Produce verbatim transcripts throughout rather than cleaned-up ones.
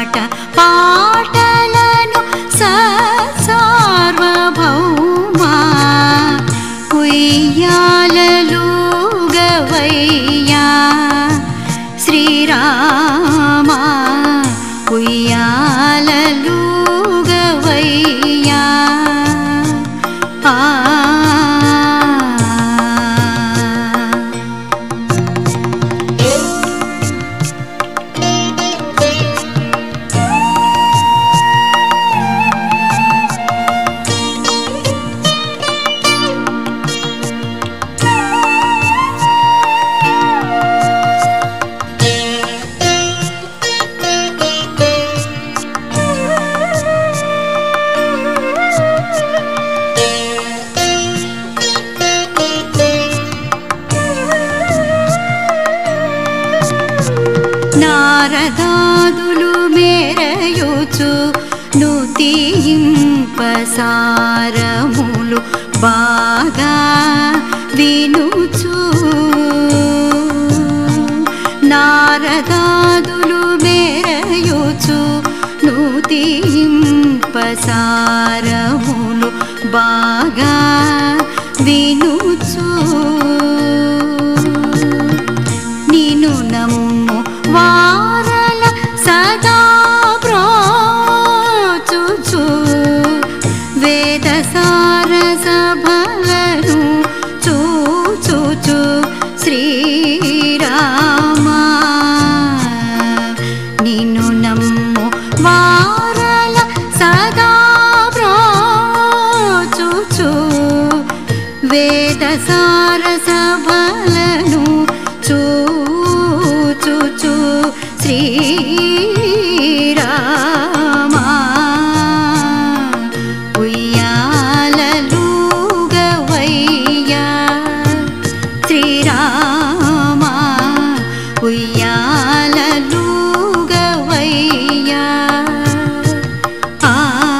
సయ్యాట పాటలను సార్వభౌమా ఉయ్యాలలుగవయ్యా శ్రీరామా ఉయ్యాలలుగవయ్యా ఆ నారదాదులు మేరయుచు నుతింపసారములు బాగా వినుచు నారదాదులు మేరయుచు నుతింపసారములు బాగా వినుచు నిను నమ్ము వారల సదా బ్రోచుచు వేద సారసభలను చూచుచు శ్రీరామా నిన్ను నమ్ము వారల సదా బ్రోచుచు వేద సారసభలను చూచుచు శ్రీరామా ఉయ్యాలలుగవయ్యా శ్రీరామా ఉయ్యాలలుగవయ్యా ఆ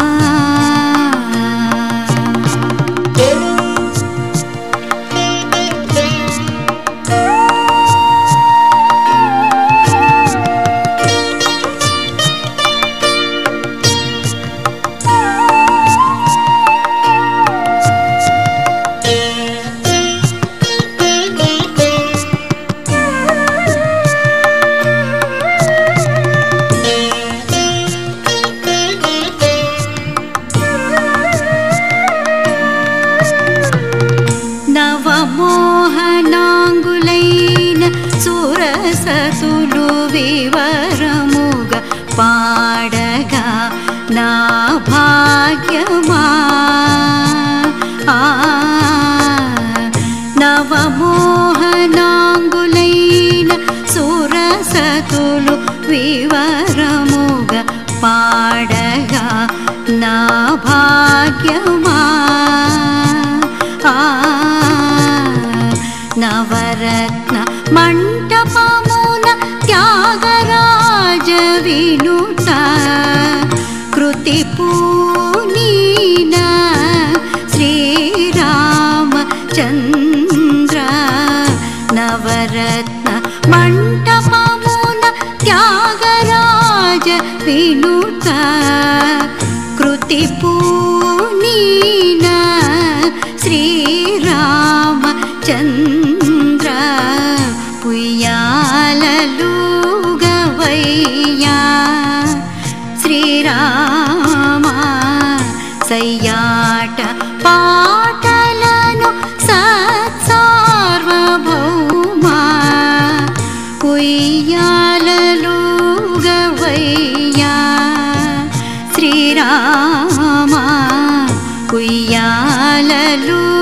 నవమోహనాంగులైన సురసతులు వివరముగ పాడగా నా భాగ్యమా ఆ నవమోహనాంగులైన సురసతులు వివరముగ పాడగా నా భాగ్యమా ఆ నవరత్న మంటపమున త్యాగరాజ వినుత కృతి పూనీన శ్రీరామచంద్ర నవరత్న మంటపమున త్యాగరాజ వినుత కృతి పూనీన శ్రీరామచంద్ర ఉయ్యాలలుగవయ్యా శ్రీరామా సయ్యాట పాటలను సార్వభౌమా ఉయ్యాలలుగవయ్యా శ్రీరామా ఉయ్యాలలు